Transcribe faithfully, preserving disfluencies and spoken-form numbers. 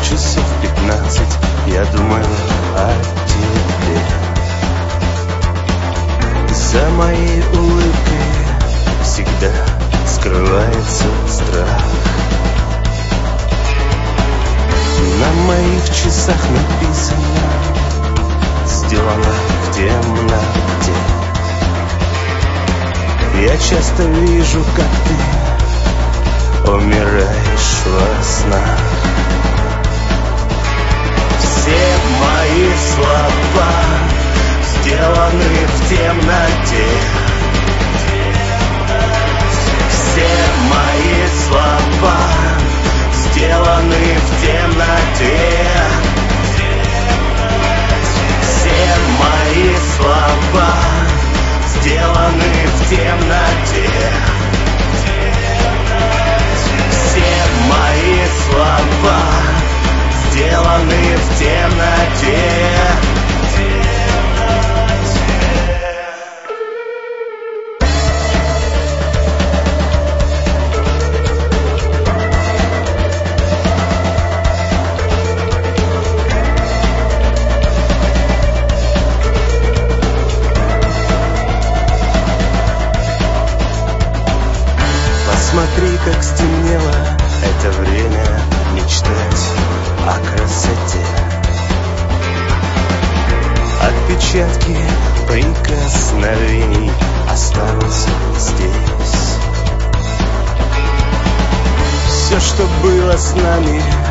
часов пятнадцать я думаю о тебе. За моей улыбкой всегда скрывается страх. На моих часах написано: сделано в темноте. Я часто вижу, как ты умираешь во снах. Все мои слова сделаны в темноте. Все мои слова сделаны в темноте. Все мои слова сделаны в темноте. Все мои слова сделаны в темноте. Посмотри, как стемнело это время мечтать о красоте. Отпечатки прикосновений осталось здесь. Все, что было с нами,